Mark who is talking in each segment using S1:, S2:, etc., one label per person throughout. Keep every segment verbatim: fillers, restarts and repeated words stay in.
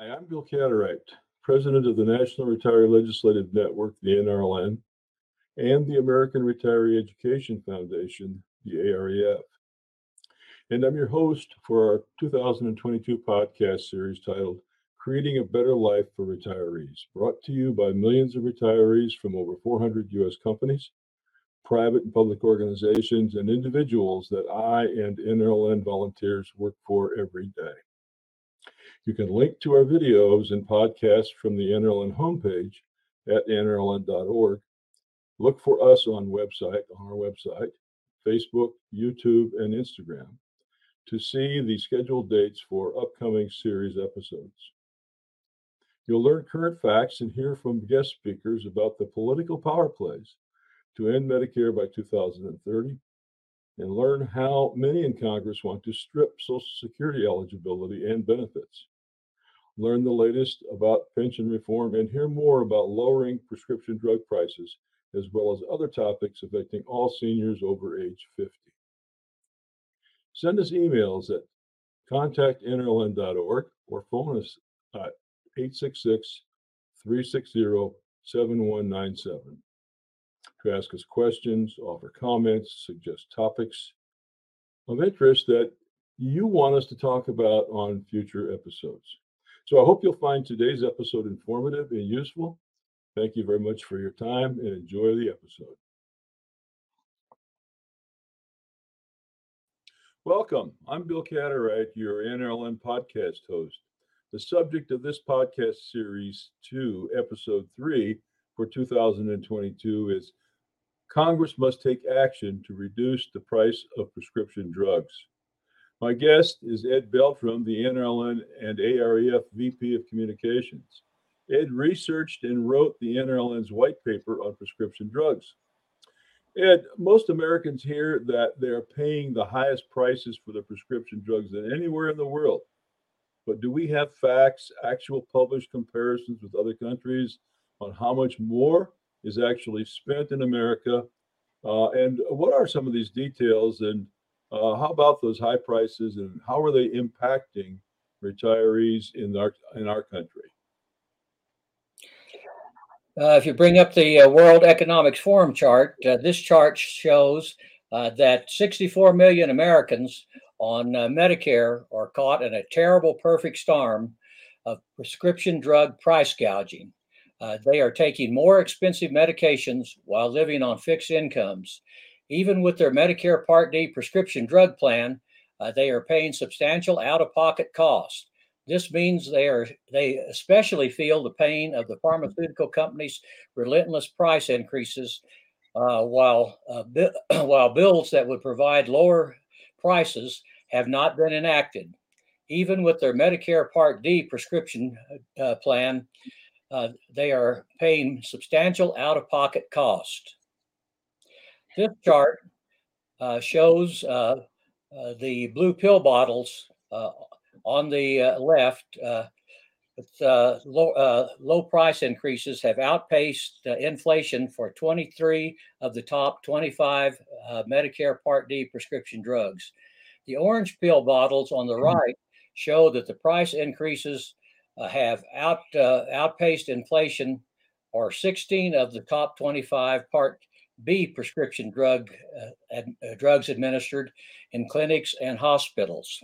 S1: Hi, I'm Bill Catteright, President of the National Retiree Legislative Network, the N R L N, and the American Retiree Education Foundation, the A R E F. And I'm your host for our two thousand twenty-two podcast series titled Creating a Better Life for Retirees, brought to you by millions of retirees from over four hundred U S companies, private and public organizations, and individuals that I and N R L N volunteers work for every day. You can link to our videos and podcasts from the N R L N homepage at N R L N dot org. Look for us on website, on our website, Facebook, YouTube, and Instagram to see the scheduled dates for upcoming series episodes. You'll learn current facts and hear from guest speakers about the political power plays to end Medicare by two thousand thirty, and learn how many in Congress want to strip Social Security eligibility and benefits. Learn the latest about pension reform and hear more about lowering prescription drug prices, as well as other topics affecting all seniors over age fifty. Send us emails at contact N R L N dot org or phone us at eight six six, three six zero, seven one nine seven to ask us questions, offer comments, suggest topics of interest that you want us to talk about on future episodes. So I hope you'll find today's episode informative and useful. Thank you very much for your time and enjoy the episode. Welcome. I'm Bill Catteright, your N R L N podcast host. The subject of this podcast series two, episode three for two thousand twenty-two is Congress must take action to reduce the price of prescription drugs. My guest is Ed Beltram, the N R L N and A R E F V P of Communications. Ed researched and wrote the N R L N's white paper on prescription drugs. Ed, most Americans hear that they're paying the highest prices for their prescription drugs than anywhere in the world. But do we have facts, actual published comparisons with other countries on how much more is actually spent in America? Uh, and what are some of these details? And Uh, how about those high prices, and how are they impacting retirees in our in our country?
S2: Uh, if you bring up the uh, World Economics Forum chart, uh, this chart shows uh, that sixty-four million Americans on uh, Medicare are caught in a terrible perfect storm of prescription drug price gouging. Uh, they are taking more expensive medications while living on fixed incomes. Even with their Medicare Part D prescription drug plan, uh, they are paying substantial out-of-pocket costs. This means they are they especially feel the pain of the pharmaceutical companies' relentless price increases, uh, while uh, bi- while bills that would provide lower prices have not been enacted. Even with their Medicare Part D prescription uh, plan, uh, they are paying substantial out-of-pocket costs. This chart uh, shows uh, uh, the blue pill bottles uh, on the uh, left. Uh, with, uh, low, uh, low price increases have outpaced uh, inflation for twenty-three of the top twenty-five uh, Medicare Part D prescription drugs. The orange pill bottles on the right show that the price increases uh, have out uh, outpaced inflation, or sixteen of the top twenty-five Part B prescription drug uh, ad, uh, drugs administered in clinics and hospitals.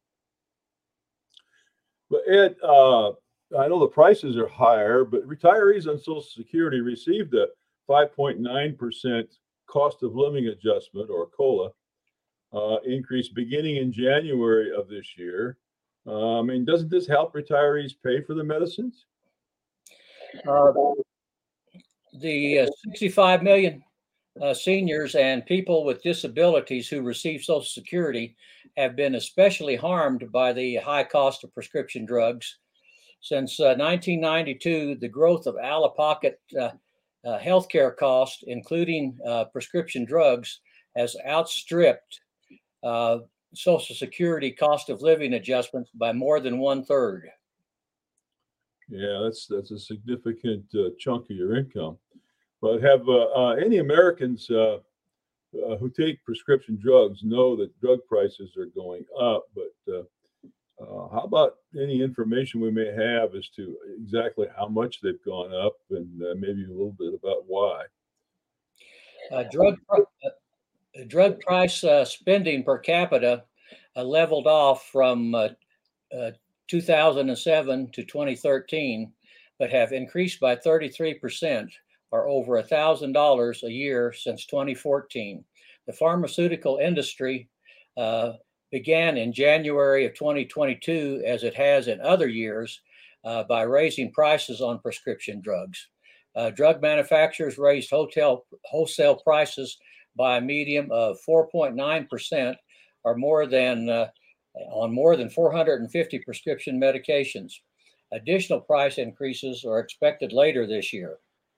S1: But Ed, uh, I know the prices are higher, but retirees on Social Security received a five point nine percent cost of living adjustment, or COLA, uh, increase beginning in January of this year. Uh, I mean, doesn't this help retirees pay for the medicines?
S2: Uh, the uh, sixty-five million uh, seniors and people with disabilities who receive Social Security have been especially harmed by the high cost of prescription drugs. Since uh, nineteen ninety-two, the growth of out-of-pocket uh, uh, healthcare costs, including uh, prescription drugs, has outstripped uh, Social Security cost of living adjustments by more than one third.
S1: Yeah, that's that's a significant uh, chunk of your income. But have uh, uh, any Americans uh, uh, who take prescription drugs know that drug prices are going up? But uh, uh, how about any information we may have as to exactly how much they've gone up and uh, maybe a little bit about why?
S2: Uh, drug uh, drug price uh, spending per capita uh, leveled off from uh, uh, two thousand seven to twenty thirteen, but have increased by thirty-three percent or over one thousand dollars a year since twenty fourteen. The pharmaceutical industry uh, began in January of twenty twenty-two, as it has in other years, uh, by raising prices on prescription drugs. Uh, drug manufacturers raised hotel, wholesale prices by a median of four point nine percent or more than uh, on more than four hundred fifty prescription medications. Additional price increases are expected later this year.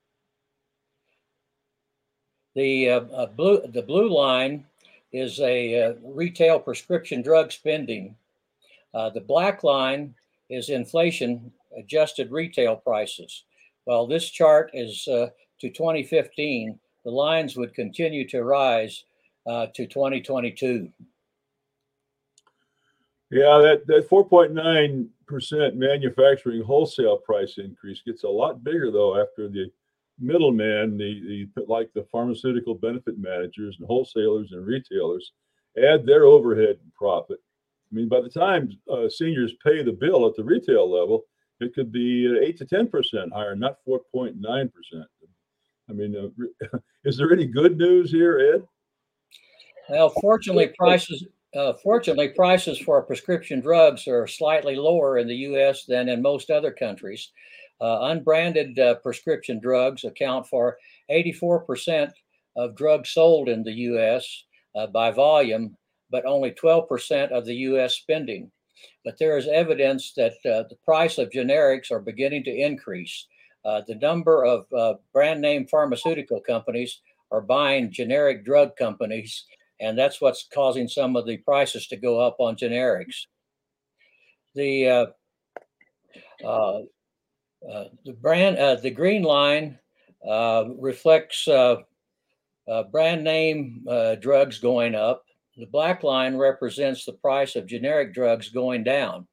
S2: The uh, uh, blue the blue line is a uh, retail prescription drug spending. Uh, the black line is inflation adjusted retail prices. While this chart is uh, to twenty fifteen, the lines would continue to rise uh, to twenty twenty-two.
S1: Yeah, that, that four point nine percent manufacturing wholesale price increase gets a lot bigger, though, after the middleman, the, the like the pharmaceutical benefit managers and wholesalers and retailers, add their overhead and profit. I mean, by the time uh, seniors pay the bill at the retail level, it could be eight to ten percent higher, not four point nine percent. I mean, uh, is there any good news here, Ed?
S2: Well, fortunately, prices uh, fortunately prices for prescription drugs are slightly lower in the U S than in most other countries. Uh, unbranded uh, prescription drugs account for eighty-four percent of drugs sold in the U S uh, by volume, but only twelve percent of the U S spending. But there is evidence that uh, the price of generics are beginning to increase. Uh, the number of uh, brand name pharmaceutical companies are buying generic drug companies, and that's what's causing some of the prices to go up on generics. The uh, uh, uh, the brand uh, the green line uh, reflects uh, uh, brand name uh, drugs going up. The black line represents the price of generic drugs going down.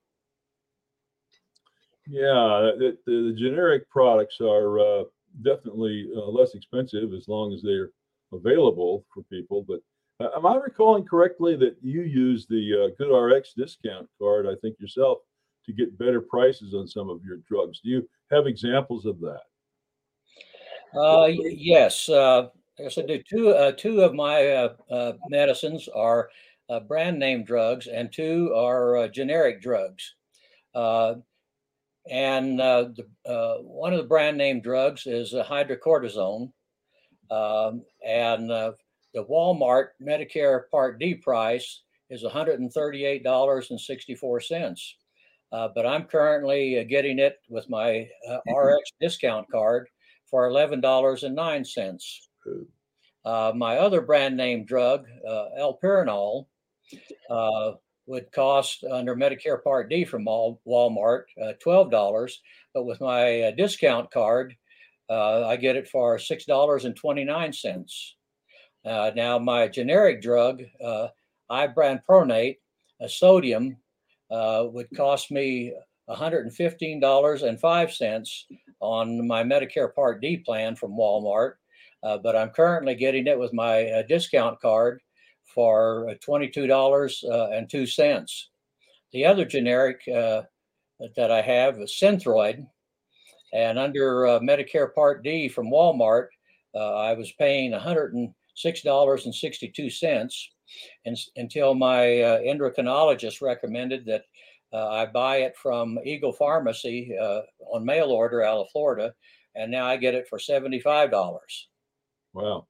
S1: Yeah, the, the, the generic products are uh, definitely uh, less expensive as long as they're available for people. But uh, am I recalling correctly that you use the uh, GoodRx discount card, I think yourself, to get better prices on some of your drugs? Do you have examples of that?
S2: Uh, yes, uh, yes, I do. Two, uh, two of my uh, uh, medicines are uh, brand name drugs, and two are uh, generic drugs. Uh, and uh, the, uh, one of the brand name drugs is uh, hydrocortisone, um, and uh, the Walmart Medicare Part D price is one hundred thirty-eight dollars and sixty-four cents. Uh, but I'm currently uh, getting it with my uh, R X discount card for eleven dollars and nine cents. Uh, my other brand name drug, uh, Alperinol, uh, would cost under Medicare Part D from Walmart uh, twelve dollars, but with my uh, discount card, uh, I get it for six dollars and twenty-nine cents. Uh, now, my generic drug, uh, Ibranpronate, a sodium, uh, would cost me one hundred fifteen dollars and five cents on my Medicare Part D plan from Walmart, uh, but I'm currently getting it with my uh, discount card for twenty-two dollars and two cents. The other generic uh, that I have is Synthroid, and under uh, Medicare Part D from Walmart, uh, I was paying one hundred six dollars and sixty-two cents and, until my uh, endocrinologist recommended that uh, I buy it from Eagle Pharmacy uh, on mail order out of Florida, and now I get it for seventy-five dollars.
S1: Wow.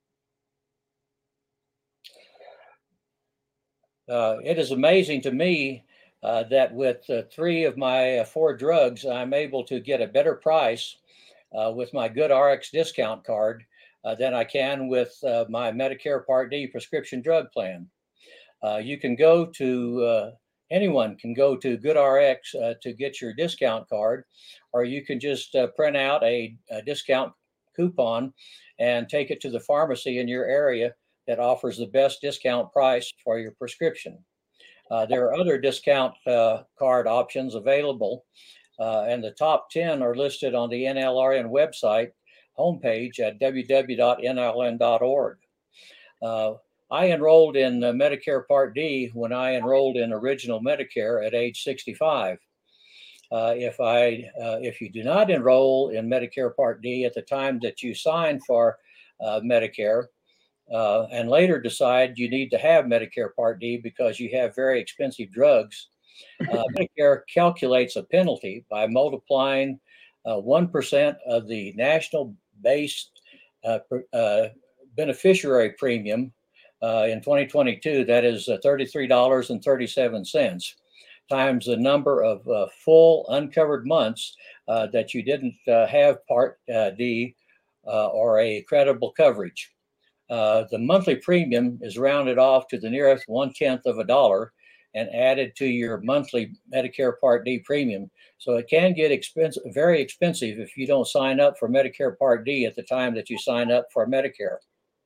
S2: Uh, it is amazing to me uh, that with uh, three of my uh, four drugs, I'm able to get a better price uh, with my GoodRx discount card uh, than I can with uh, my Medicare Part D prescription drug plan. Uh, you can go to, uh, anyone can go to GoodRx uh, to get your discount card, or you can just uh, print out a, a discount coupon and take it to the pharmacy in your area that offers the best discount price for your prescription. Uh, there are other discount uh, card options available, uh, and the top ten are listed on the N L R N website homepage at w w w dot n l n dot org. Uh, I enrolled in uh, Medicare Part D when I enrolled in original Medicare at age sixty-five. Uh, if I, uh, if you do not enroll in Medicare Part D at the time that you sign for uh, Medicare, uh, and later decide you need to have Medicare Part D because you have very expensive drugs, uh, Medicare calculates a penalty by multiplying uh, one percent of the national base uh, uh, beneficiary premium uh, in twenty twenty-two, that is uh, thirty-three dollars and thirty-seven cents, times the number of uh, full uncovered months uh, that you didn't uh, have Part uh, D uh, or a credible coverage. Uh, the monthly premium is rounded off to the nearest one-tenth of a dollar and added to your monthly Medicare Part D premium. So it can get expensive, very expensive if you don't sign up for Medicare Part D at the time that you sign up for Medicare.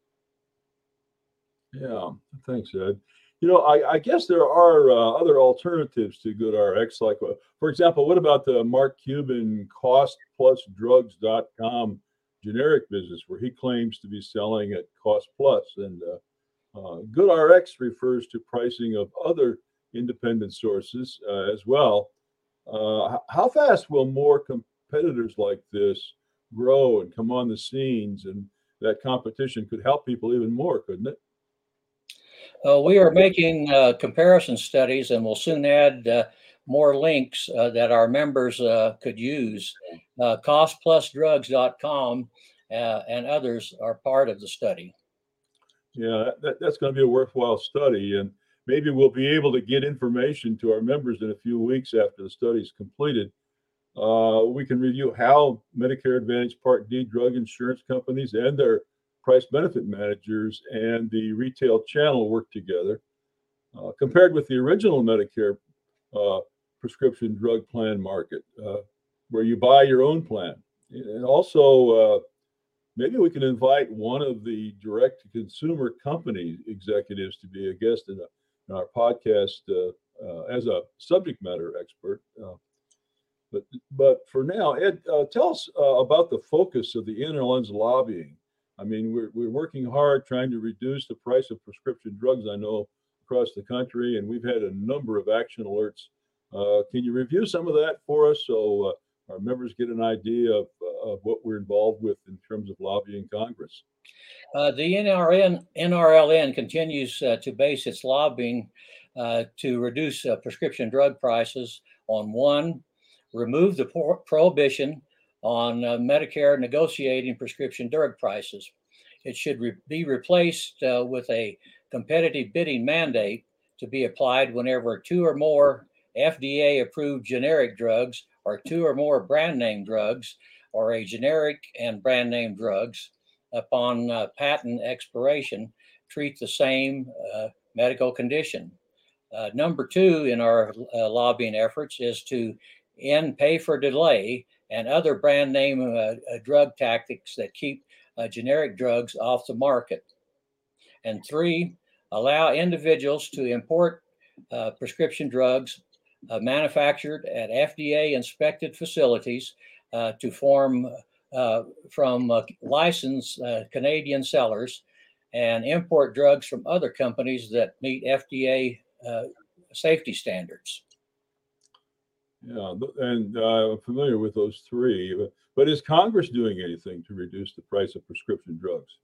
S1: Yeah, thanks, Ed. You know, I, I guess there are uh, other alternatives to GoodRx. Like, uh, for example, what about the Mark Cuban cost plus drugs dot com generic business, where he claims to be selling at cost plus? And uh, uh, GoodRx refers to pricing of other independent sources uh, as well. Uh, how fast will more competitors like this grow and come on the scenes? And that competition could help people even more, couldn't it?
S2: Uh, we are making uh, comparison studies, and we'll soon add uh, more links uh, that our members uh, could use. Uh, cost plus drugs dot com uh, and others are part of the study.
S1: Yeah, that, that's going to be a worthwhile study, and maybe we'll be able to get information to our members in a few weeks after the study is completed. Uh, we can review how Medicare Advantage Part D drug insurance companies and their price benefit managers and the retail channel work together, uh, compared with the original Medicare uh, prescription drug plan market, uh, where you buy your own plan. And also, uh, maybe we can invite one of the direct-to-consumer company executives to be a guest in, a, in our podcast uh, uh, as a subject matter expert. Uh, but, but for now, Ed, uh, tell us uh, about the focus of the N L N's lobbying. I mean, we're, we're working hard trying to reduce the price of prescription drugs, I know, across the country, and we've had a number of action alerts. Uh, can you review some of that for us so uh, our members get an idea of, uh, of what we're involved with in terms of lobbying Congress?
S2: Uh, the N R N, N R L N continues uh, to base its lobbying uh, to reduce uh, prescription drug prices on one, remove the pro- prohibition on uh, Medicare negotiating prescription drug prices. It should re- be replaced uh, with a competitive bidding mandate to be applied whenever two or more F D A-approved generic drugs or two or more brand name drugs or a generic and brand name drugs upon uh, patent expiration treat the same uh, medical condition. Uh, number two in our uh, lobbying efforts is to end pay for delay and other brand name uh, uh, drug tactics that keep uh, generic drugs off the market. And three, allow individuals to import uh, prescription drugs uh, manufactured at F D A inspected facilities uh, to form uh, from uh, licensed uh, Canadian sellers and import drugs from other companies that meet F D A uh, safety standards.
S1: Yeah, and uh, I'm familiar with those three, but, but is Congress doing anything to reduce the price of prescription drugs?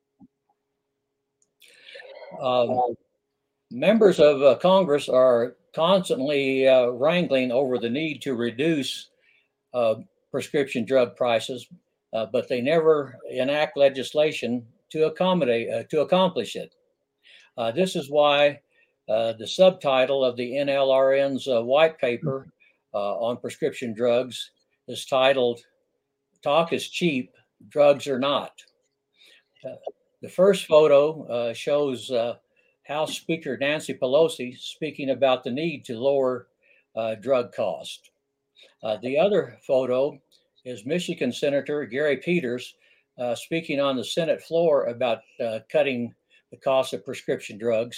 S2: Um, members of uh, Congress are constantly uh, wrangling over the need to reduce uh, prescription drug prices, uh, but they never enact legislation to accommodate uh, to accomplish it. Uh, this is why uh, the subtitle of the N L R N's uh, white paper uh, on prescription drugs is titled "Talk is Cheap, Drugs Are Not." Uh, the first photo uh, shows uh, House Speaker Nancy Pelosi speaking about the need to lower uh, drug cost. Uh, the other photo is Michigan Senator Gary Peters uh, speaking on the Senate floor about uh, cutting the cost of prescription drugs.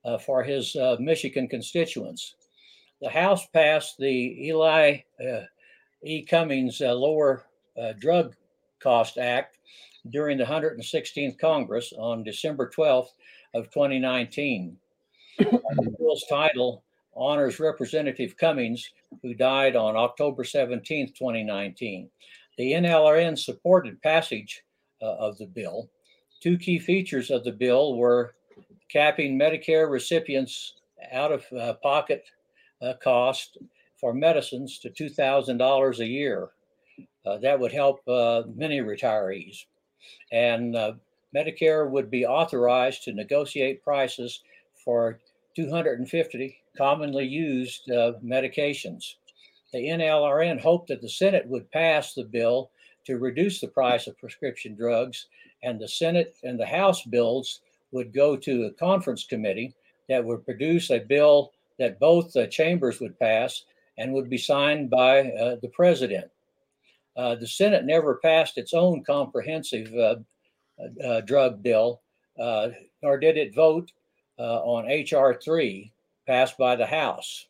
S2: uh, for his uh, Michigan constituents. The House passed the Eli uh, E. Cummings uh, Lower uh, Drug Cost Act during the one hundred sixteenth Congress on December twelfth of twenty nineteen. The bill's title honors Representative Cummings, who died on October seventeenth, twenty nineteen. The N L R N supported passage uh, of the bill. Two key features of the bill were capping Medicare recipients out-of-pocket uh, uh, cost for medicines to two thousand dollars a year. Uh, that would help uh, many retirees. And uh, Medicare would be authorized to negotiate prices for two hundred fifty commonly used uh, medications. The N L R N hoped that the Senate would pass the bill to reduce the price of prescription drugs, and the Senate and the House bills would go to a conference committee that would produce a bill that both uh, chambers would pass and would be signed by uh, the president. Uh, the Senate never passed its own comprehensive uh, uh, drug bill, uh, nor did it vote uh, on H R three passed by the House.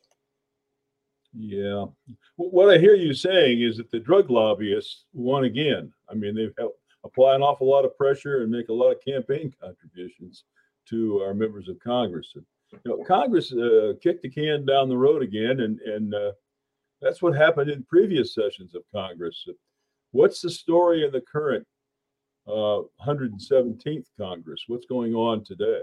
S1: Yeah. What I hear you saying is that the drug lobbyists won again. I mean, they've apply an awful lot of pressure and make a lot of campaign contributions to our members of Congress. And, you know, Congress uh, kicked the can down the road again, and and uh, that's what happened in previous sessions of Congress. What's the story in the current uh, one hundred seventeenth Congress? What's going on today?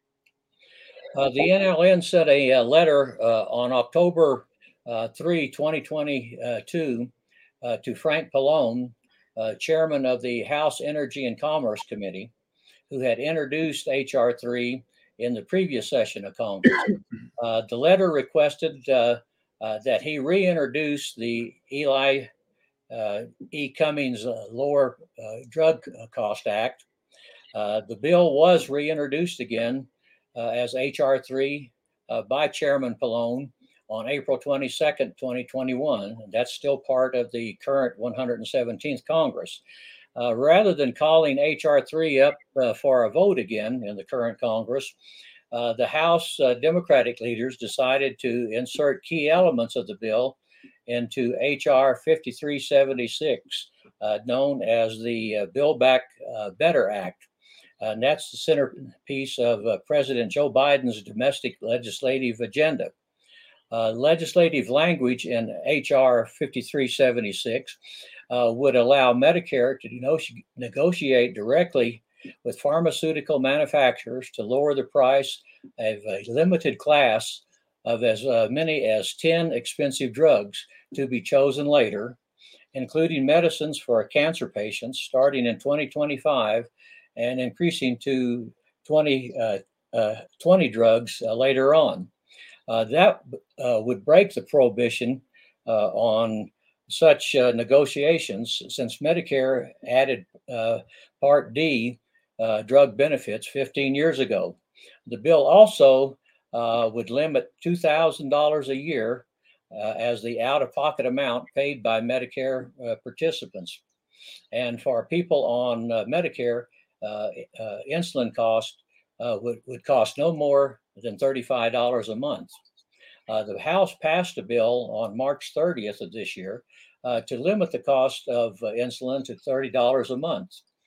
S2: Uh, the N L N sent a, a letter uh, on October uh, third, twenty twenty-two, uh, to Frank Pallone, uh, chairman of the House Energy and Commerce Committee, who had introduced H R three in the previous session of Congress. Uh, the letter requested uh, uh, that he reintroduce the Eli uh, E. Cummings uh, Lower uh, Drug Cost Act. Uh, the bill was reintroduced again uh, as H R three uh, by Chairman Pallone on April twenty-second, twenty twenty-one. And that's still part of the current one hundred seventeenth Congress. Uh, rather than calling H R three up uh, for a vote again in the current Congress, uh, the House uh, Democratic leaders decided to insert key elements of the bill into H R fifty-three seventy-six, uh, known as the uh, Build Back uh, Better Act. Uh, and that's the centerpiece of uh, President Joe Biden's domestic legislative agenda. Uh, legislative language in H R fifty-three seventy-six uh, would allow Medicare to negoti- negotiate directly with pharmaceutical manufacturers to lower the price of a limited class of as uh, many as ten expensive drugs to be chosen later, including medicines for cancer patients starting in twenty twenty-five and increasing to twenty, uh, uh, twenty drugs uh, later on. Uh, that uh, would break the prohibition uh, on such uh, negotiations, since Medicare added uh, Part D uh, drug benefits fifteen years ago. The bill also uh, would limit two thousand dollars a year uh, as the out-of-pocket amount paid by Medicare uh, participants. And for people on uh, Medicare, uh, uh, insulin cost uh, would, would cost no more than thirty-five dollars a month. Uh, the House passed a bill on March thirtieth of this year uh, to limit the cost of uh, insulin to thirty dollars a month.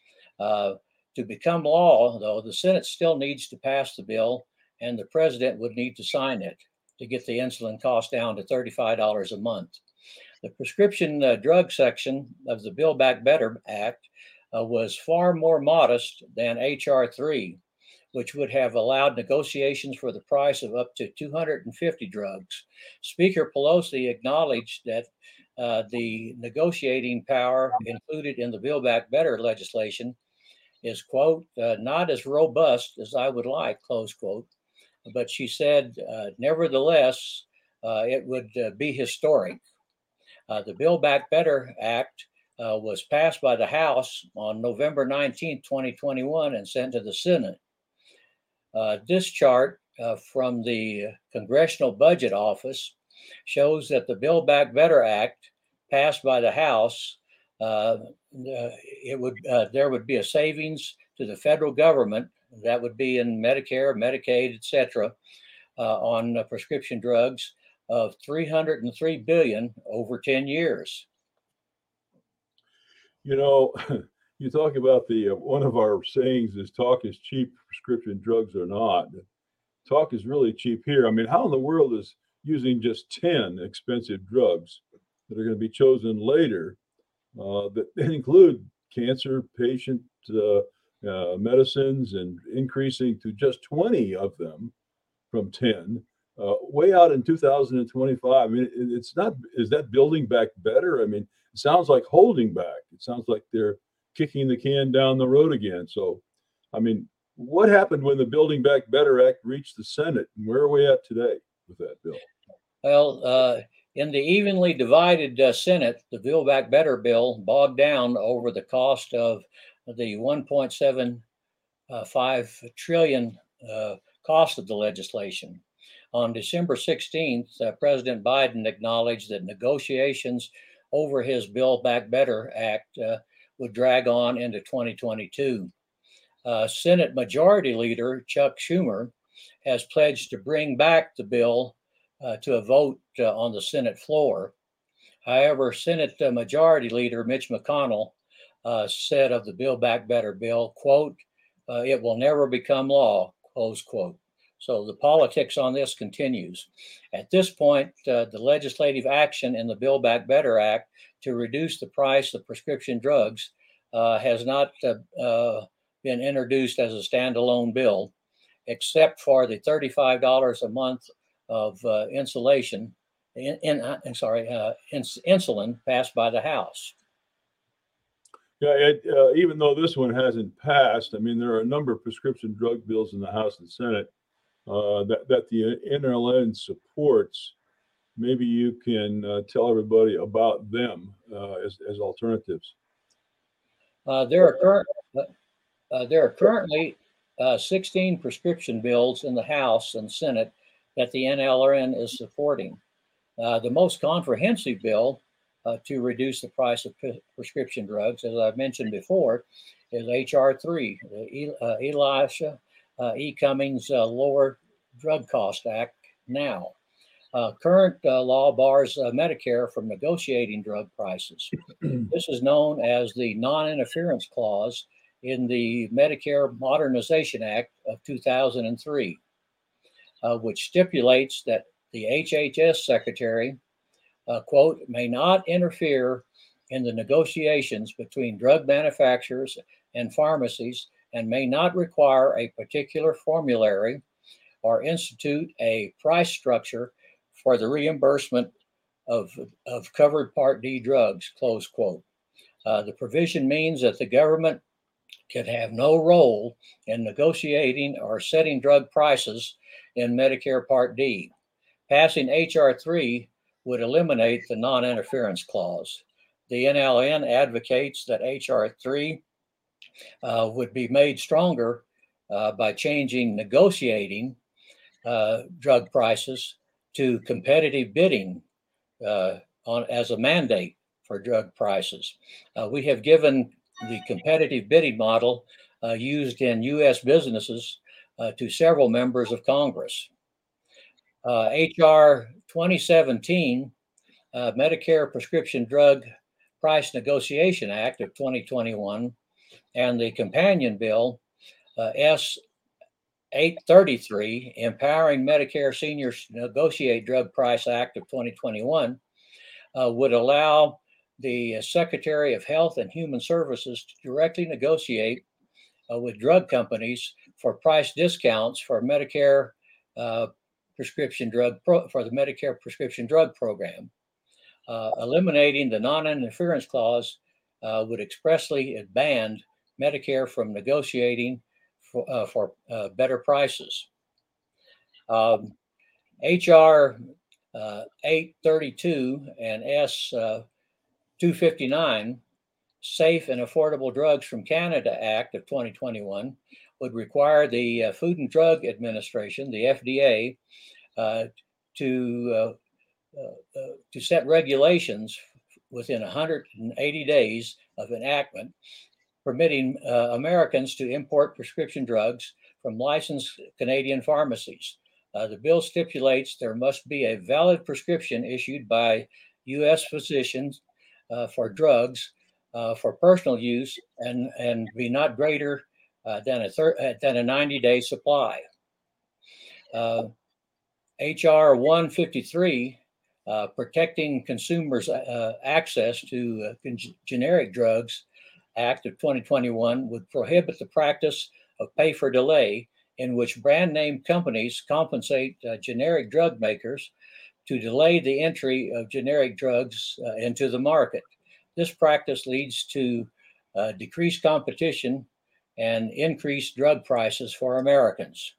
S2: Uh, to become law, though, the Senate still needs to pass the bill, and the president would need to sign it to get the insulin cost down to thirty-five dollars a month. The prescription uh, drug section of the Build Back Better Act uh, was far more modest than H R three, which would have allowed negotiations for the price of up to two hundred fifty drugs. Speaker Pelosi acknowledged that uh, the negotiating power included in the Build Back Better legislation is, quote, uh, not as robust as I would like, close quote. But she said, uh, nevertheless, uh, it would uh, be historic. Uh, the Build Back Better Act uh, was passed by the House on November nineteenth, twenty twenty-one, and sent to the Senate. Uh, this chart uh, from the Congressional Budget Office shows that the Build Back Better Act passed by the House, uh, uh, it would uh, there would be a savings to the federal government that would be in Medicare, Medicaid, et cetera, uh, on uh, prescription drugs of three hundred three billion dollars over ten years.
S1: You know, you talk about the uh, one of our sayings is talk is cheap, prescription drugs are not. Talk is really cheap here. I mean, how in the world is using just ten expensive drugs that are going to be chosen later uh, that include cancer patient uh, uh, medicines and increasing to just twenty of them from ten, uh, way out in two thousand twenty-five. I mean, it, it's not, is that building back better? I mean, it sounds like holding back. It sounds like they're kicking the can down the road again. So, I mean, what happened when the Building Back Better Act reached the Senate? And where are we at today with that bill?
S2: Well, uh, in the evenly divided uh, Senate, the Build Back Better bill bogged down over the cost of the one point seven five trillion uh, cost of the legislation. On December sixteenth, uh, President Biden acknowledged that negotiations over his Build Back Better Act uh, would drag on into twenty twenty-two. Uh, Senate Majority Leader Chuck Schumer has pledged to bring back the bill uh, to a vote uh, on the Senate floor. However, Senate uh, Majority Leader Mitch McConnell uh, said of the Build Back Better bill, quote, uh, "It will never become law," close quote. So the politics on this continues. At this point, uh, the legislative action in the Build Back Better Act to reduce the price of prescription drugs uh, has not uh, uh, been introduced as a standalone bill, except for the thirty-five dollars a month of uh, insulation, in, in, I'm sorry, uh, ins- insulin passed by the House.
S1: Yeah, it, uh, even though this one hasn't passed, I mean, there are a number of prescription drug bills in the House and Senate uh, that, that the N R L N supports. Maybe you can uh, tell everybody about them uh, as, as alternatives.
S2: Uh, there are current, uh, there are currently uh, sixteen prescription bills in the House and Senate that the N L R N is supporting. Uh, the most comprehensive bill uh, to reduce the price of pre- prescription drugs, as I've mentioned before, is H R three, the e- uh, Elisha uh, E. Cummings uh, Lower Drug Cost Act now. Uh, current uh, law bars uh, Medicare from negotiating drug prices. This is known as the non-interference clause in the Medicare Modernization Act of two thousand three, uh, which stipulates that the H H S secretary, uh, quote, may not interfere in the negotiations between drug manufacturers and pharmacies and may not require a particular formulary or institute a price structure for the reimbursement of, of covered Part D drugs, close quote. Uh, the provision means that the government can have no role in negotiating or setting drug prices in Medicare Part D. Passing H R three would eliminate the non-interference clause. The N L N advocates that H R three uh, would be made stronger uh, by changing negotiating uh, drug prices to competitive bidding uh, on as a mandate for drug prices. Uh, we have given the competitive bidding model uh, used in U S businesses uh, to several members of Congress. Uh, H R twenty seventeen, uh, Medicare Prescription Drug Price Negotiation Act of twenty twenty-one, and the companion bill, uh, S eight thirty-three, Empowering Medicare Seniors to Negotiate Drug Price Act of twenty twenty-one, uh, would allow the Secretary of Health and Human Services to directly negotiate uh, with drug companies for price discounts for Medicare uh, prescription drug pro- for the Medicare prescription drug program. Uh, eliminating the non-interference clause uh, would expressly ban Medicare from negotiating for, uh, for uh, better prices. Um, H R uh, eight thirty-two and S uh, two fifty-nine, Safe and Affordable Drugs from Canada Act of twenty twenty-one, would require the uh, Food and Drug Administration, the F D A, uh, to uh, uh, uh, to set regulations within one hundred eighty days of enactment, permitting uh, Americans to import prescription drugs from licensed Canadian pharmacies. Uh, the bill stipulates there must be a valid prescription issued by U S physicians uh, for drugs uh, for personal use and, and be not greater uh, than a thir- uh, than a ninety day supply. Uh, H R one fifty-three, uh, protecting consumers' uh, access to uh, con- generic drugs Act of twenty twenty-one, would prohibit the practice of pay for delay, in which brand name companies compensate uh, generic drug makers to delay the entry of generic drugs uh, into the market. This practice leads to uh, decreased competition and increased drug prices for Americans.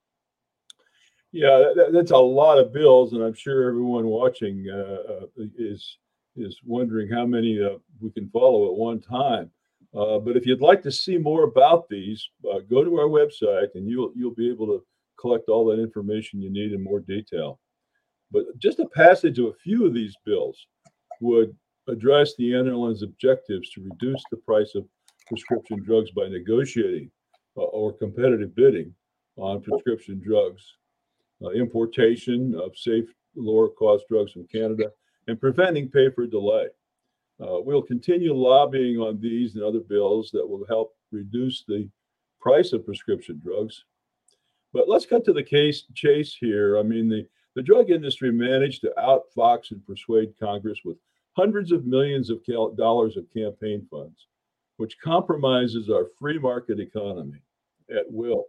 S1: Yeah, that, that's a lot of bills, and I'm sure everyone watching uh, is is wondering how many uh, we can follow at one time. Uh, but if you'd like to see more about these, uh, go to our website, and you'll you'll be able to collect all that information you need in more detail. But just a passage of a few of these bills would address the N R L N's objectives to reduce the price of prescription drugs by negotiating uh, or competitive bidding on prescription drugs, uh, importation of safe, lower cost drugs from Canada, and preventing pay for delay. Uh, we'll continue lobbying on these and other bills that will help reduce the price of prescription drugs. But let's cut to the case chase here. I mean, the, the drug industry managed to outfox and persuade Congress with hundreds of millions of cal- dollars of campaign funds, which compromises our free market economy at will.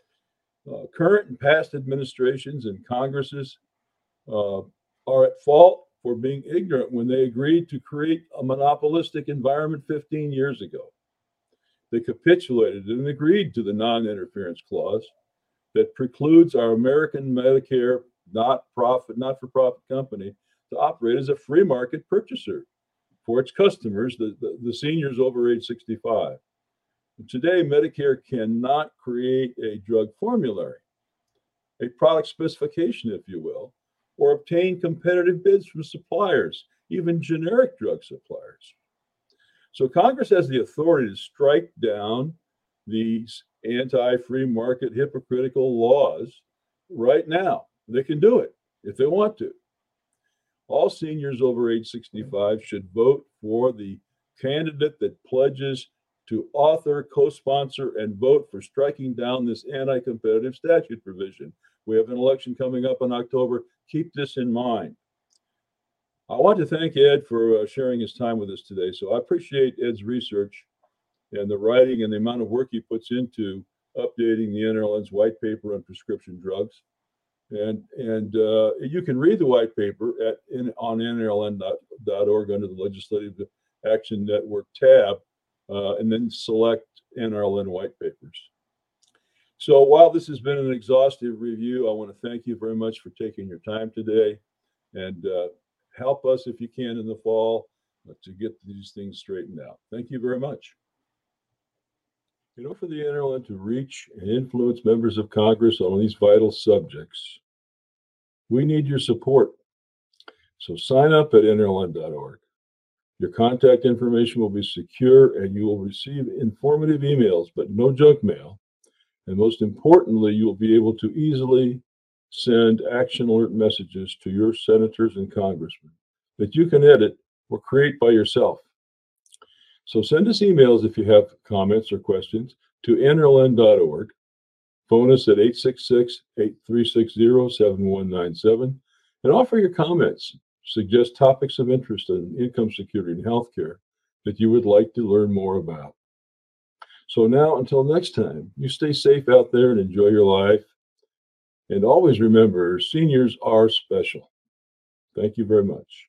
S1: Uh, current and past administrations and Congresses uh, are at fault for being ignorant when they agreed to create a monopolistic environment fifteen years ago. They capitulated and agreed to the non-interference clause that precludes our American Medicare not-profit, not-for-profit company to operate as a free market purchaser for its customers, the, the, the seniors over age sixty-five. Today, Medicare cannot create a drug formulary, a product specification, if you will, or obtain competitive bids from suppliers, even generic drug suppliers. So Congress has the authority to strike down these anti-free market hypocritical laws right now. They can do it if they want to. All seniors over age sixty-five should vote for the candidate that pledges to author, co-sponsor, and vote for striking down this anti-competitive statute provision. We have an election coming up in October. Keep this in mind. I want to thank Ed for uh, sharing his time with us today. So I appreciate Ed's research and the writing and the amount of work he puts into updating the N R L N's white paper on prescription drugs. And and uh, you can read the white paper at in, on N R L N dot org under the Legislative Action Network tab, uh, and then select N R L N white papers. So while this has been an exhaustive review, I want to thank you very much for taking your time today, and uh, help us if you can in the fall uh, to get these things straightened out. Thank you very much. You know, for the N R L N to reach and influence members of Congress on these vital subjects, we need your support. So sign up at N R L N dot org. Your contact information will be secure and you will receive informative emails, but no junk mail. And most importantly, you'll be able to easily send action alert messages to your senators and congressmen that you can edit or create by yourself. So send us emails if you have comments or questions to N R L N dot org. Phone us at eight six six, eight three six zero, seven one nine seven and offer your comments. Suggest topics of interest in income security and healthcare that you would like to learn more about. So now, until next time, you stay safe out there and enjoy your life. And always remember, seniors are special. Thank you very much.